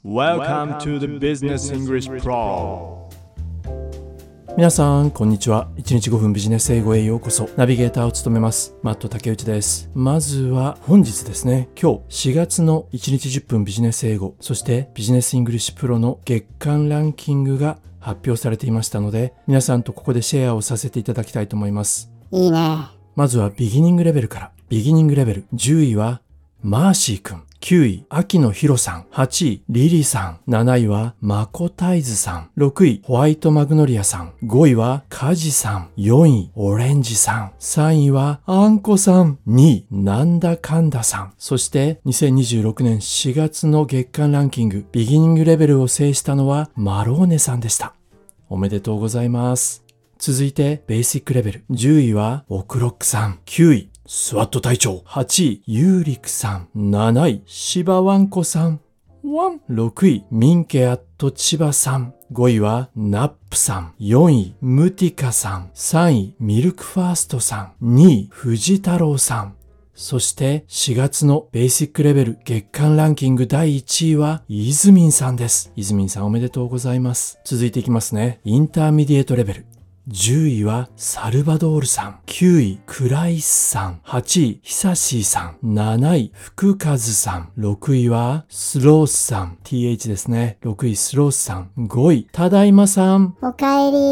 Welcome to the Business English Pro。 皆さんこんにちは。1日5分ビジネス英語へようこそ。ナビゲーターを務めますマット竹内です。まずは本日ですね、今日4月の1日10分ビジネス英語、そしてビジネスイングリッシュプロの月間ランキングが発表されていましたので、皆さんとここでシェアをさせていただきたいと思います。 いいね。 まずはビギニングレベルから。ビギニングレベル10位はマーシーくん、9位秋野ひろさん、8位リリさん、7位はマコタイズさん、6位ホワイトマグノリアさん、5位はカジさん、4位オレンジさん、3位はあんこさん、2位なんだかんださん。そして2026年4月の月間ランキングビギニングレベルを制したのはマローネさんでした。おめでとうございます。続いてベーシックレベル10位はオクロックさん、9位スワット隊長、8位ユーリクさん、7位シバワンコさん、6位ミンケアット千葉さん、5位はナップさん、4位ムティカさん、3位ミルクファーストさん、2位藤太郎さん。そして4月のベーシックレベル月間ランキング第1位はイズミンさんです。イズミンさんおめでとうございます。続いていきますね。インターミディエートレベル10位はサルバドールさん、9位クライスさん、8位ヒサシーさん、7位福和さん、6位はスロースさん、 TH ですね。6位スロースさん、5位ただいまさん、 おかえり。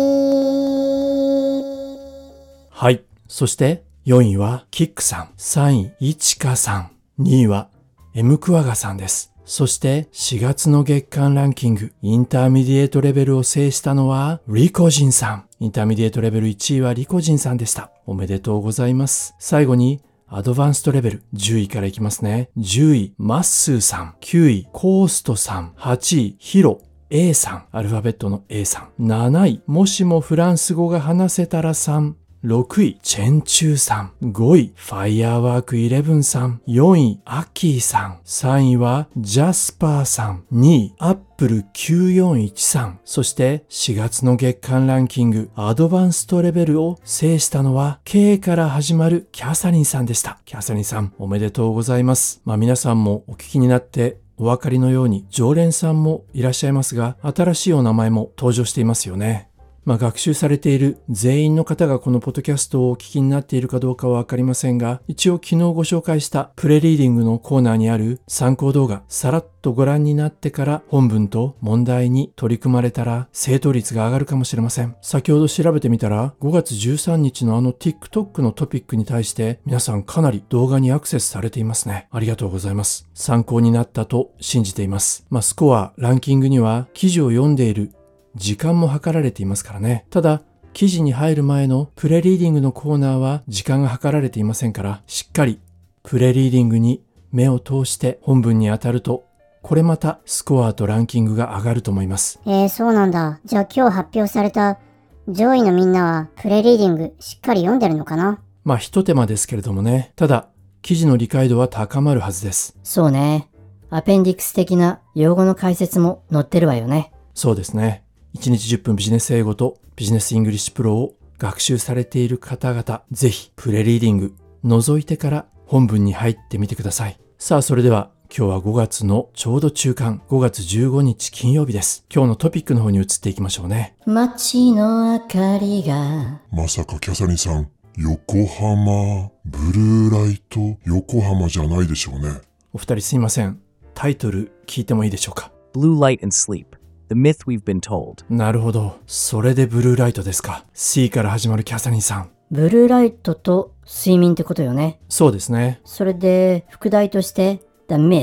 はい。そして4位はキックさん、3位イチカさん、2位はエムクワガさんです。そして4月の月間ランキングインターミディエートレベルを制したのはリコジンさん。インターミディエートレベル1位はリコジンさんでした。おめでとうございます。最後にアドバンストレベル10位からいきますね。10位マッスーさん、9位コーストさん、8位ヒロ A さん、アルファベットの A さん、7位もしもフランス語が話せたらさん、6位チェンチューさん、5位ファイヤーワーク11さん、4位アッキーさん、3位はジャスパーさん、2位アップル941さん。そして4月の月間ランキングアドバンストレベルを制したのは K から始まるキャサリンさんでした。キャサリンさんおめでとうございます。皆さんもお聞きになってお分かりのように常連さんもいらっしゃいますが、新しいお名前も登場していますよね。学習されている全員の方がこのポッドキャストをお聞きになっているかどうかはわかりませんが、一応昨日ご紹介したプレリーディングのコーナーにある参考動画、さらっとご覧になってから本文と問題に取り組まれたら正答率が上がるかもしれません。先ほど調べてみたら5月13日のTikTok のトピックに対して皆さんかなり動画にアクセスされていますね。ありがとうございます。参考になったと信じています。スコア、ランキングには記事を読んでいる時間も計られていますからね。ただ記事に入る前のプレリーディングのコーナーは時間が計られていませんから、しっかりプレリーディングに目を通して本文に当たると、これまたスコアとランキングが上がると思います。 そうなんだ。じゃあ今日発表された上位のみんなはプレリーディングしっかり読んでるのかな？ 一手間ですけれどもね。ただ記事の理解度は高まるはずです。 そうね。アペンディクス的な用語の解説も載ってるわよね。 そうですね。1日10分ビジネス英語とビジネスイングリッシュプロを学習されている方々、ぜひプレリーディング覗いてから本文に入ってみてください。さあそれでは今日は5月のちょうど中間、5月15日金曜日です。今日のトピックの方に移っていきましょうね。 街の明かりが、 まさかキャサリンさん、横浜ブルーライト横浜じゃないでしょうね。 お二人すいません。タイトル聞いてもいいでしょうか。 Blue light and sleep.The myth we've been told. なるほど。それでブルーライトですか。 C から始まるキャサリンさん。 ブルーライトと睡眠ってことよね。 そうですね。 それで副題として The myth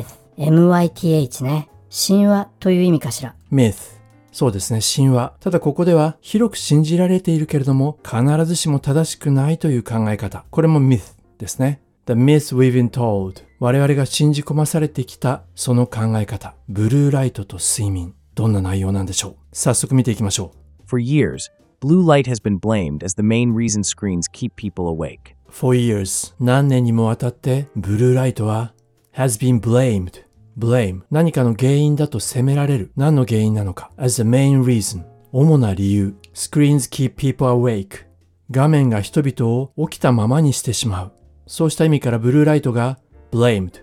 MYTH ね。神話という意味かしら。 myth、 そうですね、神話。ただここでは広く信じられているけれども必ずしも正しくないという考え方、これも myth ですね。 The myth we've been told、 我々が信じ込まされてきたその考え方、ブルーライトと睡眠、どんな内容なんでしょう。早速見ていきましょう。 For years, blue light has been blamed as the main reason screens keep people awake. For years、 何年にもわたってブルーライトは has been blamed、 blame、 何かの原因だと責められる。何の原因なのか。 as the main reason、 主な理由。 screens keep people awake、 画面が人々を起きたままにしてしまう。そうした意味からブルーライトが blamed、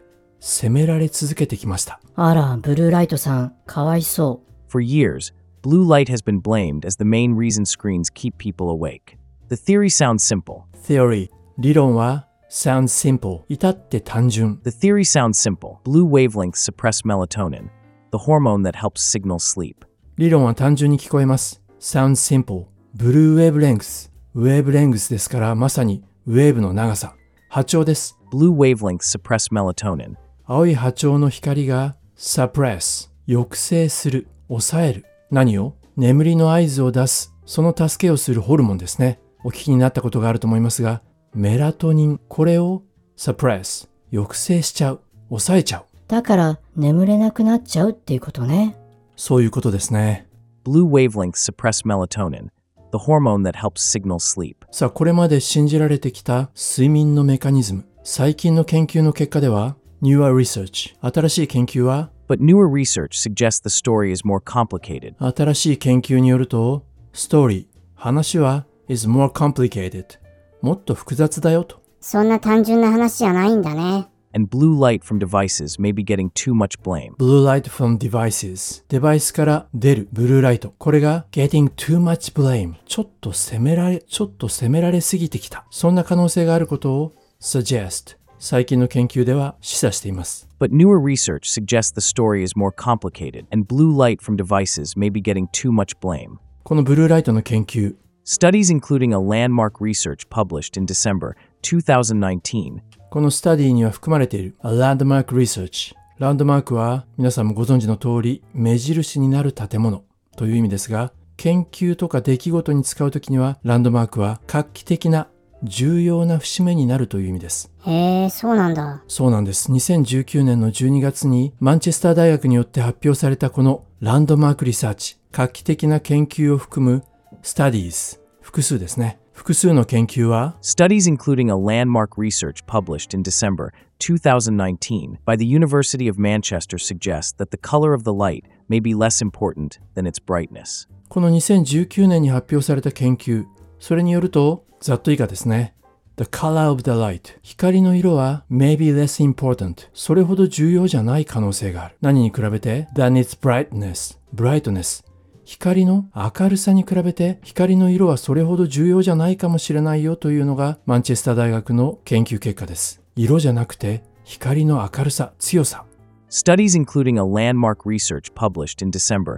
責められ続けてきました。 あら、ブルーライトさん、かわいそ For years, blue light has been blamed as the main reason screens keep people awake. The theory sounds simple. Theory 理論は sounds simple 至って単純。 The theory sounds simple. Blue wavelengths suppress melatonin, the hormone that helps signal sleep. 理論は単純に聞こえます。sounds simple ブルーウェーブレングスウェーブレングスですからまさにウェーブの長さ波長です。 Blue wavelengths suppress melatonin. 青い波長の光が suppress 抑制する抑える何を眠りの合図を出すその助けをするホルモンですね。お聞きになったことがあると思いますがメラトニンこれを suppress 抑制しちゃう抑えちゃうう。だから眠れなくなっちゃうっていうことね。 そういうことですね。 Blue wavelengths suppress melatonin, the hormone that helps signal sleep. さあこれまで信じられてきた睡眠のメカニズム最近の研究の結果では Newer research 新しい研究は But newer research suggests the story is more complicated. 新しい研究によるとストーリー話は is more complicated もっと複雑だよと。 そんな単純な話じゃないんだね。 And blue light from devices may be getting too much blame. Blue light from devices デバイスから出るブルーライトこれが getting too much blame ちょっと責められすぎてきたそんな可能性があることを suggest 最近の研究では示唆しています。 But newer research suggests the story is more complicated, and blue light from devices may be getting too much blame. このブルーライトの研究 Studies including a landmark research published in December 2019 このスタディには含まれている A landmark research ランドマークは皆さんもご存知の通り目印になる建物という意味ですが研究とか出来事に使うときにはランドマークは画期的な重要な節目になるという意味です。 へえ、そうなんだ。 そうなんです。2019年の12月にマンチェスター大学によって発表されたこのランドマークリサーチ画期的な研究を含む Studies 複数ですね。複数の研究は Studies including a landmark research published in December 2019 by the University of Manchester suggest that the color of the light may be less important than its brightness. この2019年に発表された研究それによるとざっと以下ですね。The color of the light 光の色は may be less important それほど重要じゃない可能性がある。何に比べて than its brightness 光の明るさに比べて光の色はそれほど重要じゃないかもしれないよというのがマンチェスター大学の研究結果です。色じゃなくて光の明るさ、強さ。 Studies including a landmark research published in December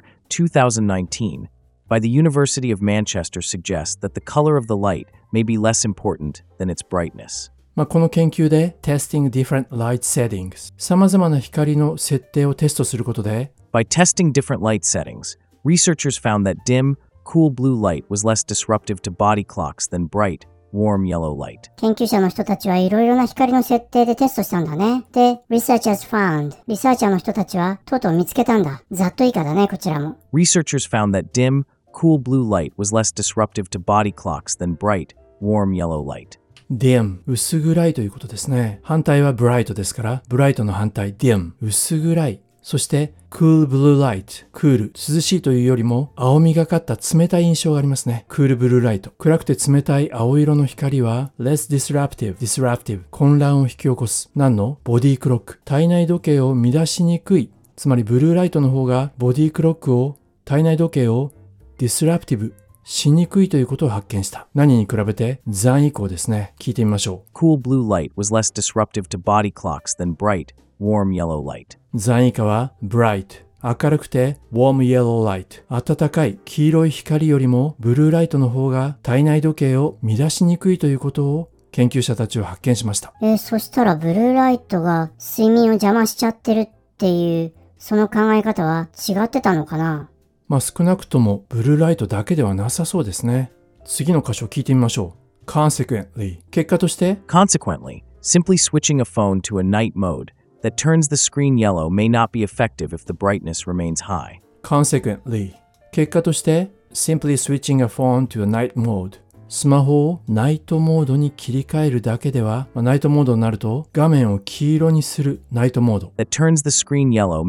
2019 by the University of Manchester suggest that the color of the light may be less important than its brightness. この研究で testing different light settings 様々な光の設定をテストすることで By testing different light settings, researchers found that dim, cool blue light was less disruptive to body clocks than bright, warm yellow light. 研究者の人たちはいろいろな光の設定でテストしたんだね。で、リサーチャーの人たちはとうとう見つけたんだ。ざっと以下だね、こちらも。 Researchers found that dim, cool blue light was less disruptive to body clocks than bright, warm yellow light. dim 薄暗いということですね。反対は bright ですから、ブライトの反対 dim 薄暗い。そして cool blue light クール涼しいというよりも青みがかった冷たい印象がありますね。クールブルーライト暗くて冷たい青色の光は less disruptive 混乱を引き起こす。何のボディクロック体内時計を乱しにくい。つまりブルーライトの方がボディクロックを体内時計を disruptiveしにくいということを発見した。何に比べて残以降ですね。聞いてみましょう。 Cool blue light was less disruptive to body clocks than bright, warm yellow light. 残以下は bright 明るくて warm yellow light 暖かい黄色い光よりもブルーライトの方が体内時計を乱しにくいということを研究者たちは発見しました。 そしたらブルーライトが睡眠を邪魔しちゃってるっていうその考え方は違ってたのかな。 少なくともブルーライトだけではなさそうですね。次の箇所を聞いてみましょう。Consequently 結果として Consequently, simply switching a phone to a night mode that turns the screen yellow may not be effective if the brightness remains high. Consequently 結果として simply switching a phone to a night mode スマホをナイトモードに切り替えるだけでは、ナイトモードになると画面を黄色にするナイトモード that turns the screen yellow may not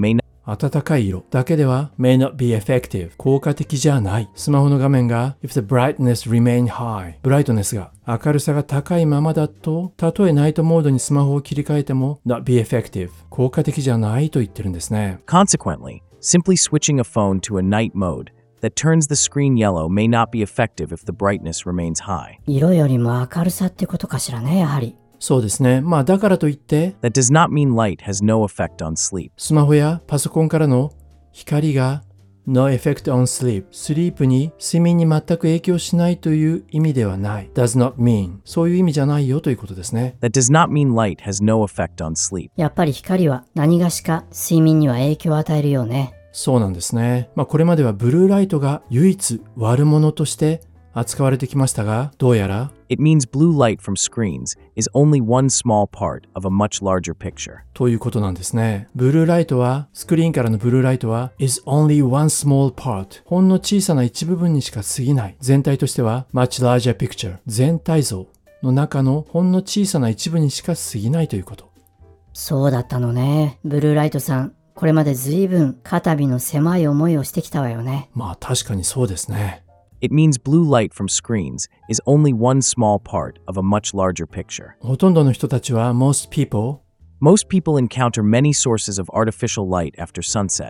暖かい色だけでは may not be effective 効果的じゃない。スマホの画面が if the brightness remain high ブライトネスが明るさが高いままだと、たとえナイトモードにスマホを切り替えても not be effective 効果的じゃないと言ってるんですね。 Consequently, simply switching a phone to a night mode that turns the screen yellow may not be effective if the brightness remains high. 色よりも明るさってことかしらね、やはり。 そうですね。まあだからといって、 That does not mean light has no effect on sleep. スマホやパソコンからの光が no effect on sleep スリープに睡眠に全く影響しないという意味ではない。does not mean そういう意味じゃないよということですね。 That does not mean light has no effect on sleep. やっぱり光は何がしか睡眠には影響を与えるようね。 そうなんですね。まあこれまではブルーライトが唯一悪者として扱われてきましたが、どうやら It means blue light from screens is only one small part of a much larger picture. ということなんですね。ブルーライトは、スクリーンからのブルーライトは is only one small part ほんの小さな一部分にしか過ぎない。全体としては much larger picture 全体像の中のほんの小さな一部にしか過ぎないということ。 そうだったのね。ブルーライトさん、これまで随分肩身の狭い思いをしてきたわよね。 まあ確かにそうですね。 It means blue light from screens is only one small part of a much larger picture. ほとんどの人たちは most people encounter many sources of artificial light after sunset.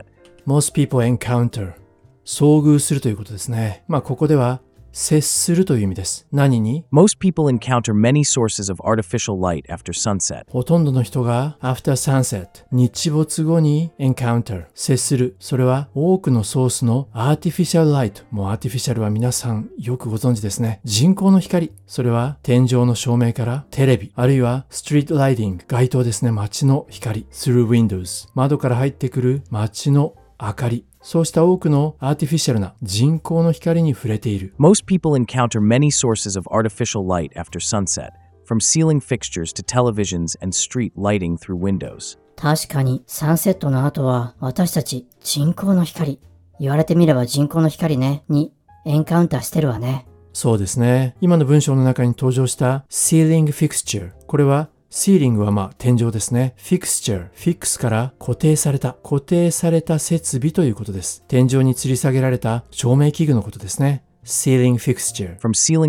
encounter 遭遇するということですね。まあここでは接するという意味です。何に Most people encounter many sources of artificial light after sunset. ほとんどの人が after sunset 日没後に encounter 接する。それは多くのソースの artificial light もう artificial は皆さんよくご存知ですね。人工の光。それは天井の照明からテレビあるいは street lighting 街灯ですね。街の光 through windows 窓から入ってくる街の明かり。そうした多くのアーティフィシャルな人工の光に触れている。 Most people encounter many sources of artificial light after sunset, from ceiling fixtures to televisions and street lighting through windows. 確かにサンセットの後は私たち人工の光、言われてみれば人工の光ね、にエンカウンターしてるわね。 そうですね。今の文章の中に登場した ceiling fixture。これはシーリングは天井ですね。fixture、fix から固定された設備ということです。天井に吊り下げられた照明器具のことですね。ceiling fixture。 From ceiling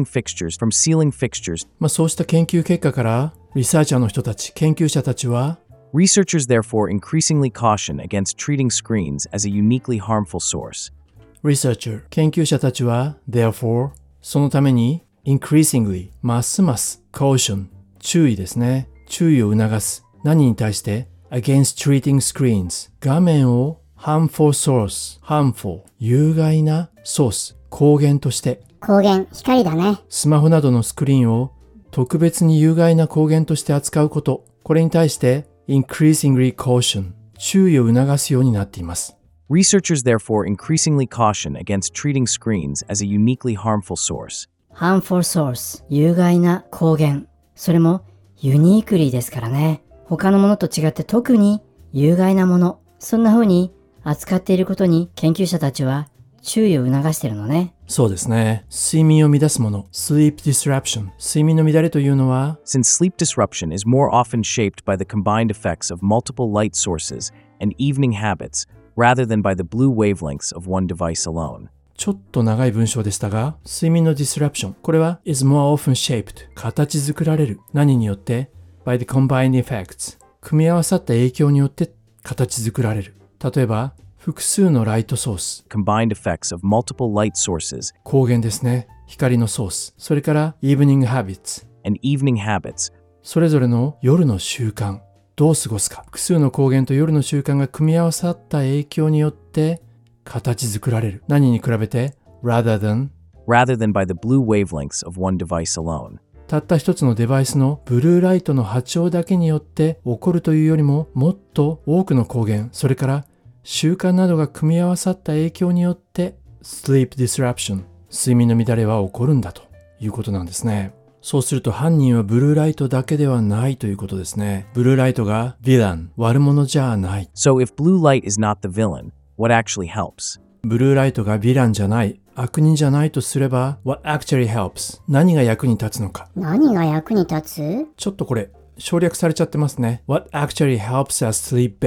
fixtures. そうした研究結果から、リサーチャーの人たち、研究者たちは、 Researchers therefore increasingly caution against treating screens as a uniquely harmful source. Researcher、研究者たちは、therefore、そのために、increasingly、ますます、caution、注意ですね。注意を促す。何に対して against treating screens 画面を harmful source harmful 有害なソース光源として光源、光だね。 スマホなどのスクリーンを特別に有害な光源として扱うこと。これに対して increasingly caution 注意を促すようになっています。 Researchers therefore increasingly caution against treating screens as a uniquely harmful source. harmful source 有害な光源。それもユニークリーですからね。他のものと違って特に有害なもの。そんな風に扱っていることに研究者たちは注意を促しているのね。 そうですね。睡眠を乱すもの。sleep disruption。睡眠の乱れというのは Since sleep disruption is more often shaped by the combined effects of multiple light sources and evening habits rather than by the blue wavelengths of one device alone. ちょっと長い文章でしたが、睡眠のディスラプション。これは is more often shaped 形作られる。何によって by the combined effects 組み合わさった影響によって形作られる。例えば、複数のライトソース。 Combined effects of multiple light sources 光源ですね。光のソース。それから evening habits and evening habits それぞれの夜の習慣。どう過ごすか。複数の光源と夜の習慣が組み合わさった影響によって形作られる。何に比べて rather than by the blue wavelengths of one device alone. たった一つのデバイスのブルーライトの波長だけによって起こるというよりももっと多くの光源、それから習慣などが組み合わさった影響によって sleep disruption 睡眠の乱れは起こるんだということなんですね。そうすると犯人はブルーライトだけではないということですね。ブルーライトがヴィラン、悪者じゃない。 So if blue light is not the villain, what actually helps? ブルーライトがヴィランじゃない、悪人じゃないとすれば What actually helps? 何が役に立つのか。 何が役に立つ？ ちょっとこれ省略されちゃってますね。What actually helps us sleep better?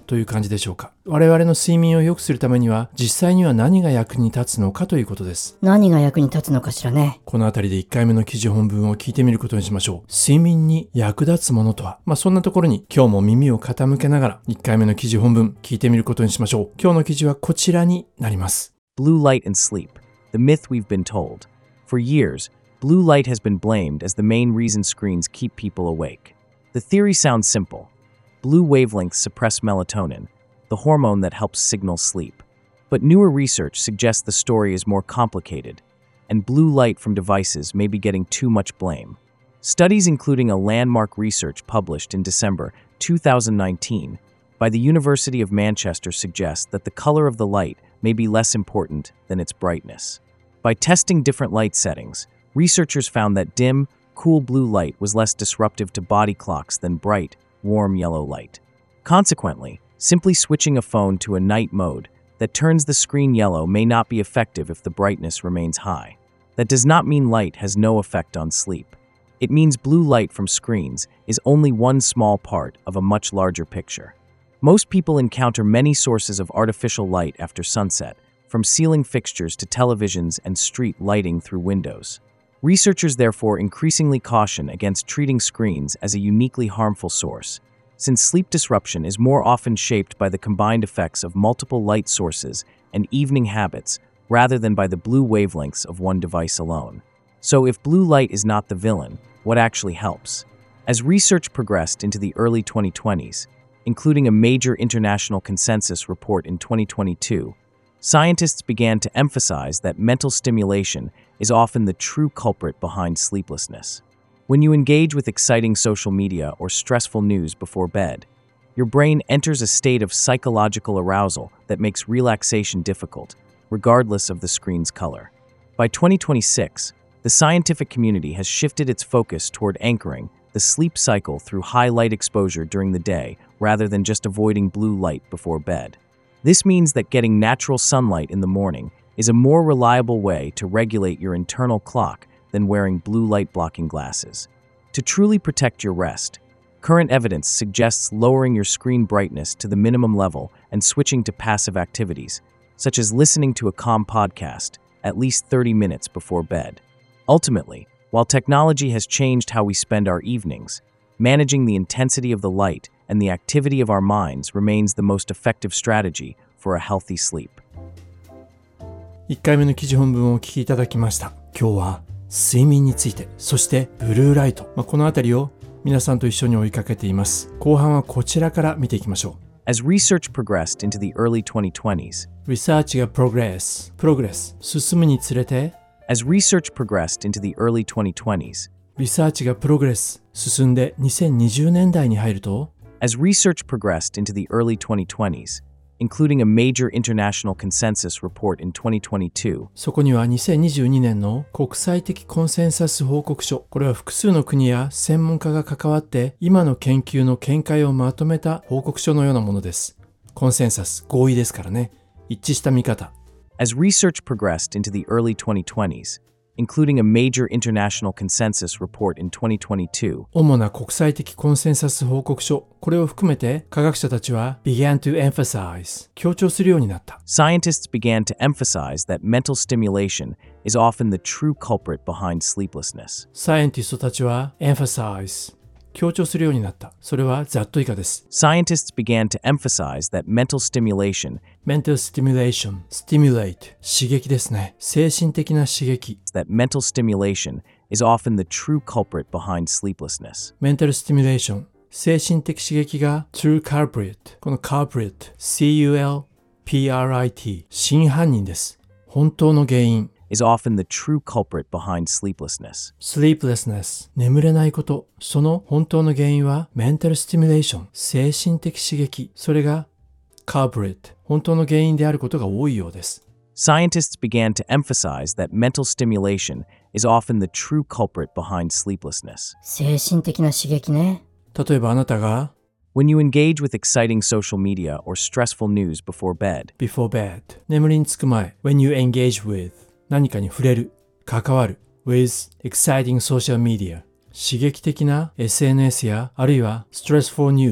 という感じでしょうか。我々の睡眠を良くするためには実際には何が役に立つのかということです。 何が役に立つのかしらね。 このあたりで1回目の記事本文を聞いてみることにしましょう。睡眠に役立つものとは、そんなところに今日も耳を傾けながら1回目の記事本文聞いてみることにしましょう。今日の記事はこちらになります。 Blue light and sleep, the myth we've been told. For years, blue light has been blamed as the main reason screens keep people awake. The theory sounds simple. Blue wavelengths suppress melatonin, the hormone that helps signal sleep. But newer research suggests the story is more complicated, and blue light from devices may be getting too much blame. Studies including a landmark research published in December 2019 by the University of Manchester suggest that the color of the light may be less important than its brightness. By testing different light settings, researchers found that dim, cool blue light was less disruptive to body clocks than bright, warm yellow light. Consequently, simply switching a phone to a night mode that turns the screen yellow may not be effective if the brightness remains high. That does not mean light has no effect on sleep. It means blue light from screens is only one small part of a much larger picture. Most people encounter many sources of artificial light after sunset, from ceiling fixtures to televisions and street lighting through windows. Researchers therefore increasingly caution against treating screens as a uniquely harmful source, since sleep disruption is more often shaped by the combined effects of multiple light sources and evening habits rather than by the blue wavelengths of one device alone. So if blue light is not the villain, what actually helps? As research progressed into the early 2020s, including a major international consensus report in 2022, scientists began to emphasize that mental stimulation is often the true culprit behind sleeplessness. When you engage with exciting social media or stressful news before bed, your brain enters a state of psychological arousal that makes relaxation difficult, regardless of the screen's color. By 2026, the scientific community has shifted its focus toward anchoring the sleep cycle through high light exposure during the day rather than just avoiding blue light before bed. This means that getting natural sunlight in the morning is a more reliable way to regulate your internal clock than wearing blue light blocking glasses. To truly protect your rest, current evidence suggests lowering your screen brightness to the minimum level and switching to passive activities, such as listening to a calm podcast at least 30 minutes before bed. Ultimately, while technology has changed how we spend our evenings, managing the intensity of the light and the activity of our minds remains the most effective strategy for a healthy sleep. 1回目の記事本文をお聞きいただきました。今日は睡眠について、そしてブルーライト、このあたりを皆さんと一緒に追いかけています。後半はこちらから見ていきましょう。 As research progressed into the early 2020s, リサーチがプログレス、進むにつれて、 As research progressed into the early 2020s, リサーチがプログレス、進んで2020年代に入ると、 As research progressed into the early 2020s, including a major international consensus report in 2022, そこには2022年の国際的コンセンサス報告書、これは複数の国や専門家が関わって今の研究の見解をまとめた報告書のようなものです。コンセンサス、合意ですからね。一致した見方。 As research progressed into the early 2020s, including a major international consensus report in 2022, 主な国際的コンセンサス報告書、これを含めて科学者たちは began to emphasize、強調するようになった。 scientists began to emphasize that mental stimulation is often the true culprit behind sleeplessness. サイエンティストたちは emphasize、強調するようになった。それはざっと以下です。 Scientists began to emphasize that mental stimulation, mental stimulation, stimulate、刺激ですね。精神的な刺激。 that mental stimulation is often the true culprit behind sleeplessness. mental stimulation、精神的刺激が true culprit、この culprit、C-U-L-P-R-I-T、真犯人です。本当の原因。 is often the true culprit behind sleeplessness. sleeplessness、眠れないこと。その本当の原因は mental stimulation、精神的刺激。それが culprit、本当の原因であることが多いようです。 Scientists began to emphasize that mental stimulation is often the true culprit behind sleeplessness. 精神的な刺激ね。 例えばあなたが When you engage with exciting social media or stressful news before bed, before bed、眠りにつく前 when you engage with、何かに触れる、関わる with exciting social media、刺激的な SNS やあるいは stressful news、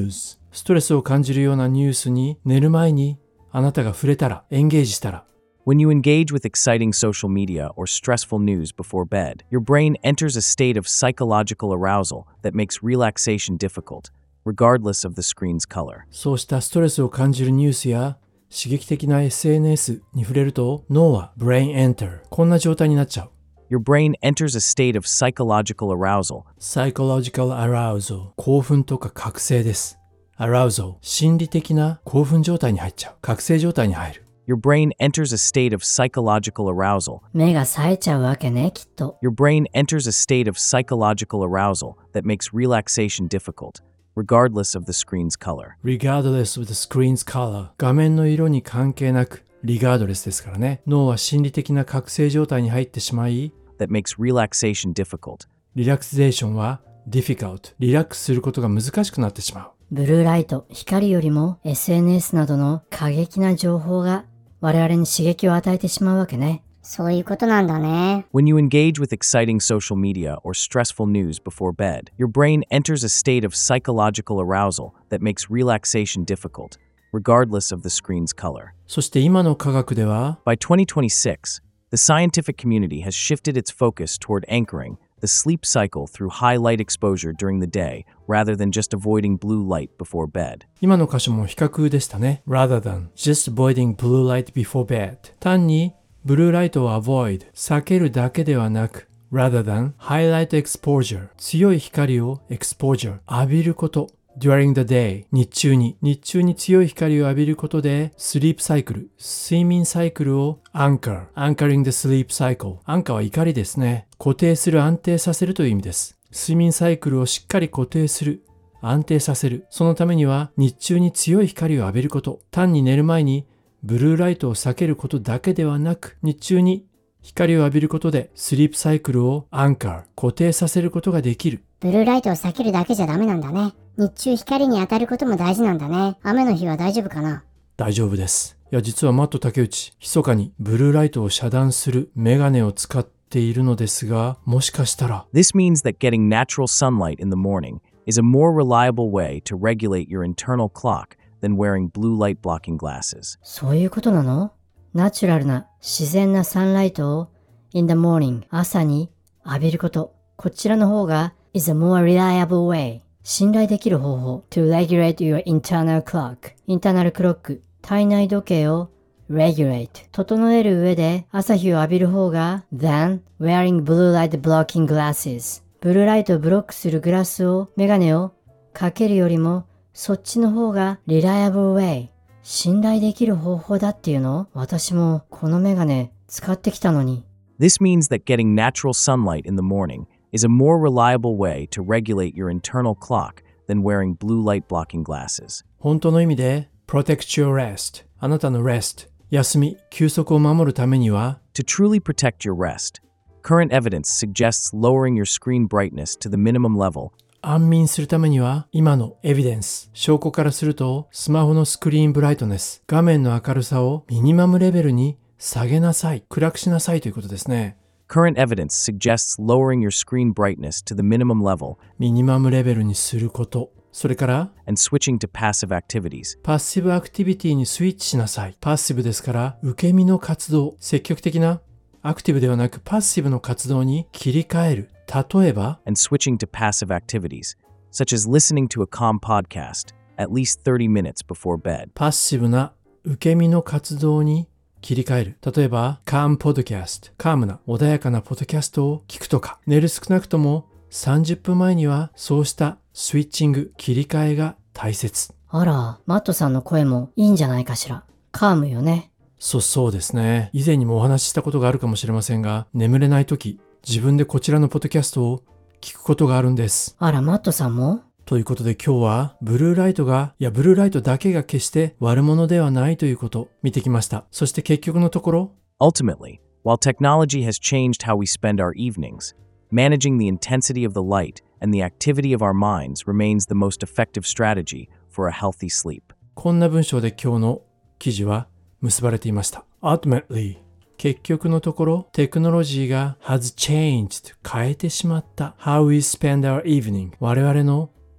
ストレスを感じるようなニュースに寝る前にあなたが触れたら、エンゲージしたら、 When you engage with exciting social media or stressful news before bed, your brain enters a state of psychological arousal that makes relaxation difficult, regardless of the screen's color. そうしたストレスを感じるニュースや刺激的な SNS に触れると、脳は brain enter、こんな状態になっちゃう。 Your brain enters a state of psychological arousal. psychological arousal、興奮とか覚醒です。arousal、心理的な興奮状態に入っちゃう。覚醒状態に入る。 Your brain enters a state of psychological arousal. 目が冴えちゃうわけね、きっと。 Your brain enters a state of psychological arousal that makes relaxation difficult, regardless of the screen's color. regardless of the screen's color、画面の色に関係なく、regardless ですからね。脳は心理的な覚醒状態に入ってしまい、 That makes relaxation difficult. リラクゼーションは difficult、リラックスすることが難しくなってしまう。 ブルーライト、光よりも SNS などの過激な情報が我々に刺激を与えてしまうわけね。 そういうことなんだね。 When you engage with exciting social media or stressful news before bed, your brain enters a state of psychological arousal that makes relaxation difficult, regardless of the screen's color. そして今の科学では、 By 2026, the scientific community has shifted its focus toward anchoring the sleep cycle through high light exposure during the day rather than just avoiding blue light before bed. 今の箇所も比較でしたね。rather than just avoiding blue light before bed。単にブルーライトを avoid、避けるだけではなく、rather than highlight exposure、強い光を exposure、浴びること。during the day、日中に強い光を浴びることで、sleep cycle、睡眠サイクルを anchoring the sleep cycle。anchor は怒りですね。固定する、安定させるという意味です。睡眠サイクルをしっかり固定する、安定させる。そのためには日中に強い光を浴びること。単に寝る前にブルーライトを避けることだけではなく、日中に光を浴びることでスリープサイクルを固定させることができる。 ブルーライトを避けるだけじゃダメなんだね。日中光に当たることも大事なんだね。雨の日は大丈夫かな？ 大丈夫です。いや、実はマット竹内、密かにブルーライトを遮断するメガネを使っているのですが、もしかしたら。 This means that getting natural sunlight in the morning is a more reliable way to regulate your internal clock than wearing blue light blocking glasses. そういうことなの？ナチュラルな自然なサンライトを in the morning 朝に浴びること。こちらの方が is a more reliable way 信頼できる方法 to regulate your internal clock インターナルクロック体内時計を regulate 整える上で朝日を浴びる方が than wearing blue light blocking glasses ブルーライトをブロックするグラスをメガネをかけるよりもそっちの方が reliable way 信頼できる方法だっていうの？私もこのメガネ使ってきたのに。 This means that getting natural sunlight in the morning is a more reliable way to regulate your internal clock than wearing blue light blocking glasses. 本当の意味で protect your rest あなたの rest 休み、休息を守るためには To truly protect your rest, current evidence suggests lowering your screen brightness to the minimum level. 安眠するためには今のエビデンス、証拠からするとスマホのスクリーンブライトネス、画面の明るさをミニマムレベルに下げなさい、暗くしなさいということですね。 Current evidence suggests lowering your screen brightness to the minimum level ミニマムレベルにすること。それから and switching to passive activities. パッシブアクティビティにスイッチしなさい。パッシブですから受け身の活動、積極的なアクティブではなくパッシブの活動に切り替える。例えば and switching to passive activities, such as listening to a calm podcast at least 30 minutes before bed. パッシブな受け身の活動に切り替える。例えば、calm podcast、カームな穏やかなポッドキャストを聞くとか、寝る少なくとも30分前にはそうしたスイッチング、切り替えが大切。 あら、マットさんの声もいいんじゃないかしら。カームよね。 そうですね。以前にもお話ししたことがあるかもしれませんが、眠れないとき、自分でこちらのポッドキャストを聞くことがあるんです。 あら、マットさんも？ ということで今日はブルーライトだけが決して悪者ではないということを見てきました。そして結局のところ Ultimately, while technology has changed how we spend our evenings, managing the intensity of the light and the activity of our minds remains the most effective strategy for a healthy sleep. こんな文章で今日の記事は結ばれていました。Ultimately、結局のところ、テクノロジーが has changed 変えてしまった how we spend our evening 我々の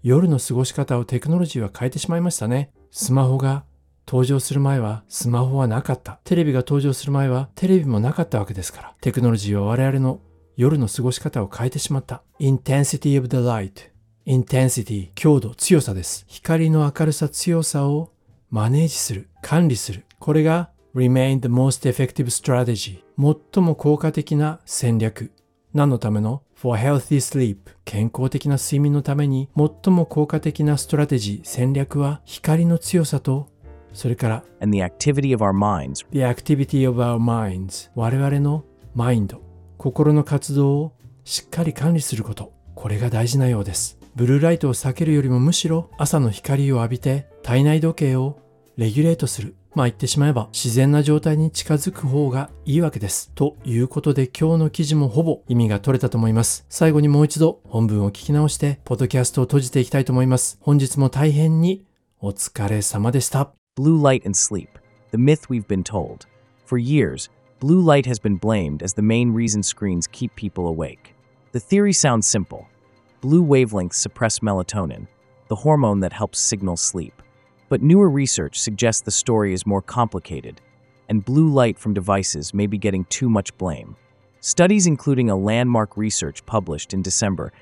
夜の過ごし方をテクノロジーは変えてしまいましたね。スマホが登場する前はスマホはなかった。テレビが登場する前はテレビもなかったわけですから。テクノロジーは我々の夜の過ごし方を変えてしまった。Intensity of the light。Intensity、強度、強さです。光の明るさ、強さをマネージする、管理する。これが Remain the most effective strategy。最も効果的な戦略。何のための ?For healthy sleep。健康的な睡眠のために最も効果的なストラテジー、戦略は光の強さと、それから And the activity of our minds. The activity of our minds。我々のマインド、心の活動をしっかり管理すること。これが大事なようです。ブルーライトを避けるよりもむしろ朝の光を浴びて体内時計をレギュレートする。言ってしまえば自然な状態に近づく方がいいわけです。ということで今日の記事もほぼ意味が取れたと思います。最後にもう一度本文を聞き直してポッドキャストを閉じていきたいと思います。本日も大変にお疲れ様でした。 Blue light and sleep. The myth we've been told. For years, blue light has been blamed as the main reason screens keep people awake. The theory sounds simple. Blue wavelengths suppress melatonin, the hormone that helps signal sleep. But newer research suggests the story is more complicated, and blue light from devices may be getting too much blame. Studies including a landmark research published in December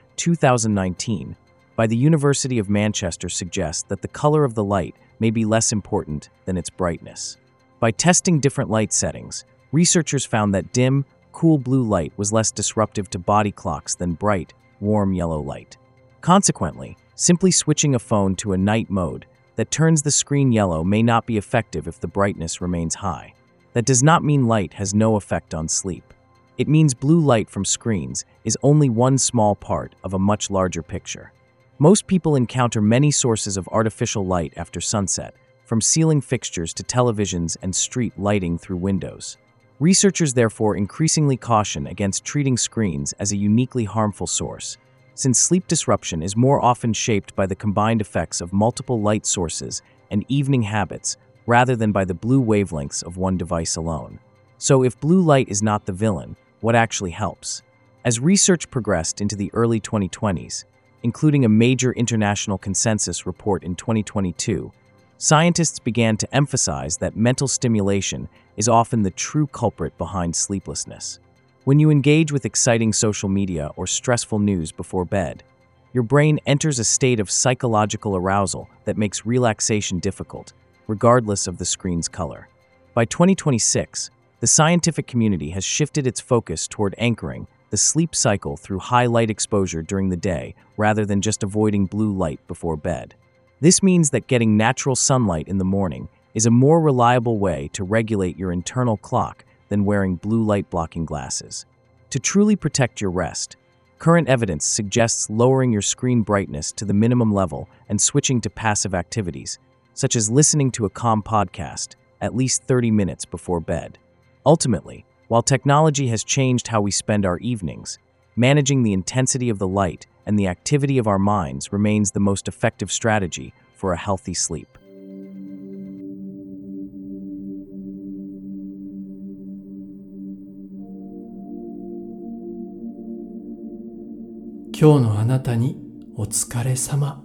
2019 by the University of Manchester suggest that the color of the light may be less important than its brightness. By testing different light settings, researchers found that dim, cool blue light was less disruptive to body clocks than bright, warm yellow light. Consequently, simply switching a phone to a night mode that turns the screen yellow may not be effective if the brightness remains high. That does not mean light has no effect on sleep. It means blue light from screens is only one small part of a much larger picture. Most people encounter many sources of artificial light after sunset, from ceiling fixtures to televisions and street lighting through windows. Researchers therefore increasingly caution against treating screens as a uniquely harmful source, since sleep disruption is more often shaped by the combined effects of multiple light sources and evening habits rather than by the blue wavelengths of one device alone. So if blue light is not the villain, what actually helps? As research progressed into the early 2020s, including a major international consensus report in 2022, scientists began to emphasize that mental stimulation is often the true culprit behind sleeplessness. When you engage with exciting social media or stressful news before bed, your brain enters a state of psychological arousal that makes relaxation difficult, regardless of the screen's color. By 2026, the scientific community has shifted its focus toward anchoring the sleep cycle through high light exposure during the day rather than just avoiding blue light before bed. This means that getting natural sunlight in the morning is a more reliable way to regulate your internal clock than wearing blue light blocking glasses. To truly protect your rest, current evidence suggests lowering your screen brightness to the minimum level and switching to passive activities, such as listening to a calm podcast at least 30 minutes before bed. Ultimately, while technology has changed how we spend our evenings, managing the intensity of the light and the activity of our minds remains the most effective strategy for a healthy sleep. 今日のあなたにお疲れ様。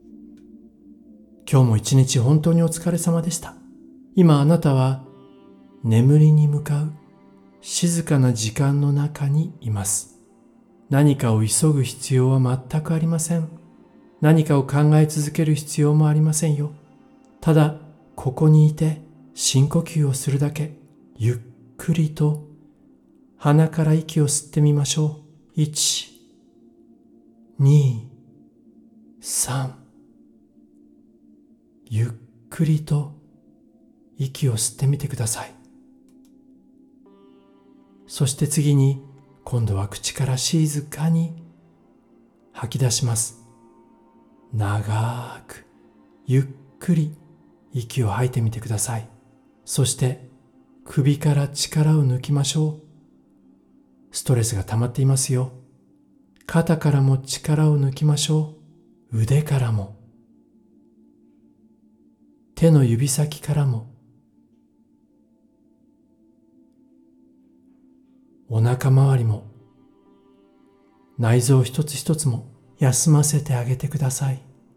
今日も一日本当にお疲れ様でした。今あなたは眠りに向かう静かな時間の中にいます。何かを急ぐ必要は全くありません。何かを考え続ける必要もありませんよ。ただ、ここにいて深呼吸をするだけ。ゆっくりと鼻から息を吸ってみましょう。1、2、3。ゆっくりと息を吸ってみてください。そして次に、今度は口から静かに吐き出します。長く、ゆっくり息を吐いてみてください。そして首から力を抜きましょう。ストレスが溜まっていますよ。肩からも力を抜きましょう。腕からも。手の指先からも。お腹周りも。内臓一つ一つも休ませてあげてください。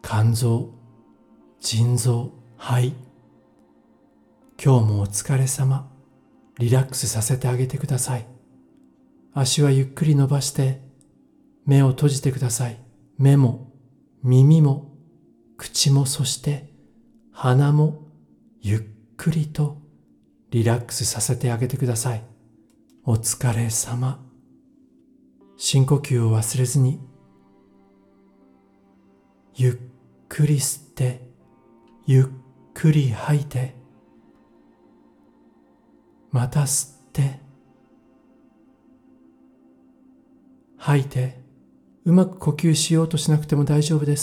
肝臓、腎臓、肺。今日もお疲れ様。リラックスさせてあげてください。足はゆっくり伸ばして目を閉じてください。目も耳も口もそして鼻もゆっくりとリラックスさせてあげてください。お疲れ様。深呼吸を忘れずにゆっくり吸ってゆっくり吐いてまた吸って吐いて、うまく呼吸しようとしなくても大丈夫です。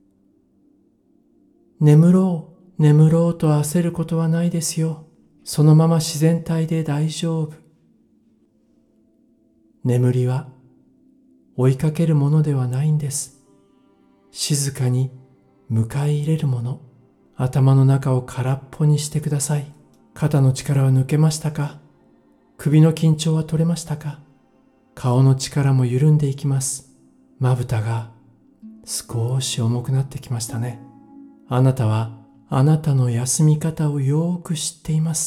眠ろう、眠ろうと焦ることはないですよ。そのまま自然体で大丈夫。眠りは追いかけるものではないんです。静かに迎え入れるもの。頭の中を空っぽにしてください。肩の力は抜けましたか？首の緊張は取れましたか？顔の力も緩んでいきます。まぶたが少し重くなってきましたね。あなたはあなたの休み方をよく知っています。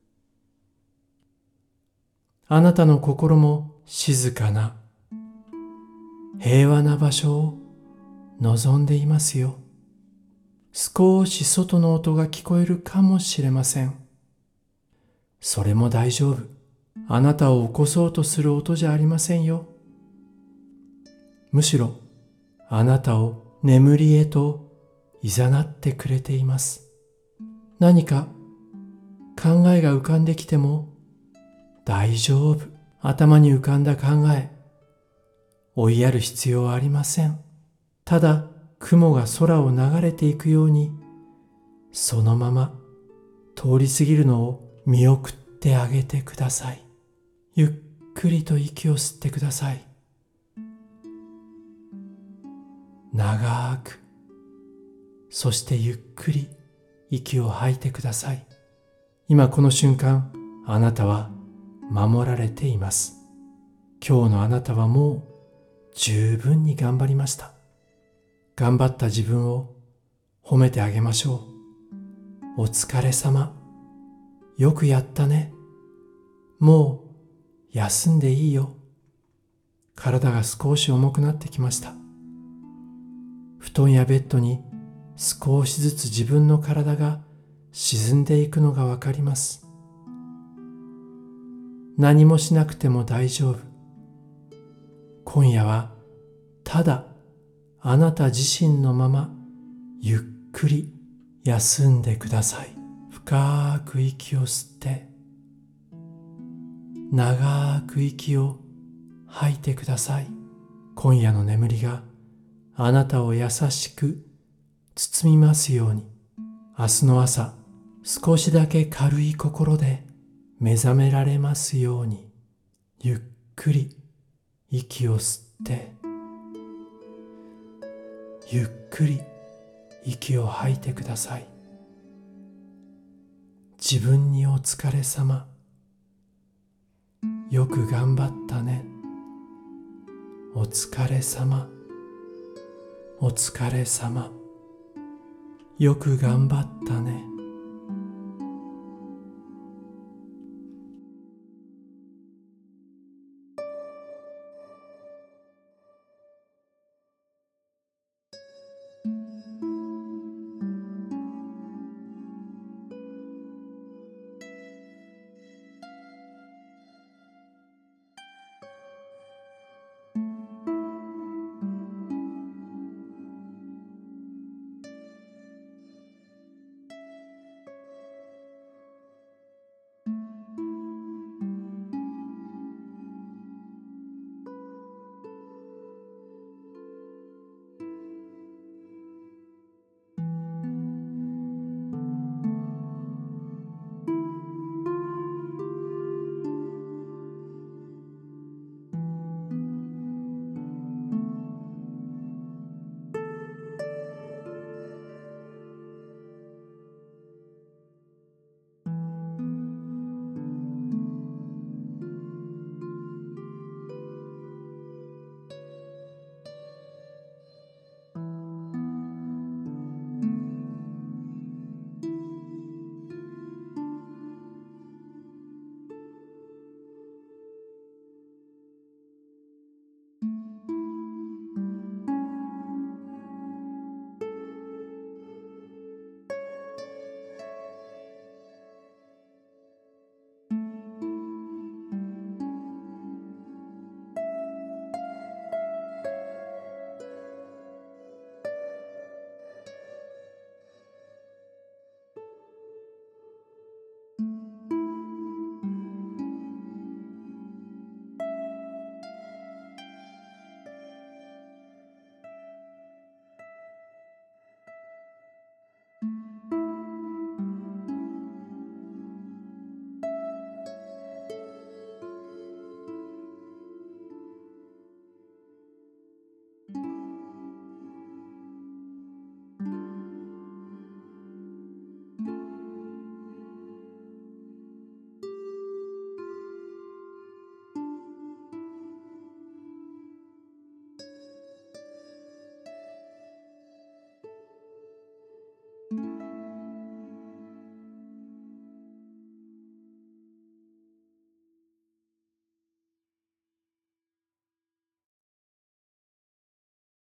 あなたの心も静かな平和な場所を望んでいますよ。少し外の音が聞こえるかもしれません。それも大丈夫。あなたを起こそうとする音じゃありませんよ。むしろあなたを眠りへと誘ってくれています。何か考えが浮かんできても大丈夫。頭に浮かんだ考え、追いやる必要はありません。ただ雲が空を流れていくように、そのまま通り過ぎるのを見送ってあげてください。ゆっくりと息を吸ってください。長く、そしてゆっくり息を吐いてください。今この瞬間、あなたは守られています。今日のあなたはもう十分に頑張りました。頑張った自分を褒めてあげましょう。お疲れ様。よくやったね。もう休んでいいよ。体が少し重くなってきました。布団やベッドに少しずつ自分の体が沈んでいくのがわかります。何もしなくても大丈夫。今夜はただあなた自身のままゆっくり休んでください。深く息を吸って長く息を吐いてください。今夜の眠りがあなたを優しく包みますように。明日の朝、少しだけ軽い心で目覚められますように。ゆっくり息を吸ってゆっくり息を吐いてください。自分にお疲れ様。よく頑張ったね。お疲れ様。お疲れ様。よく頑張ったね。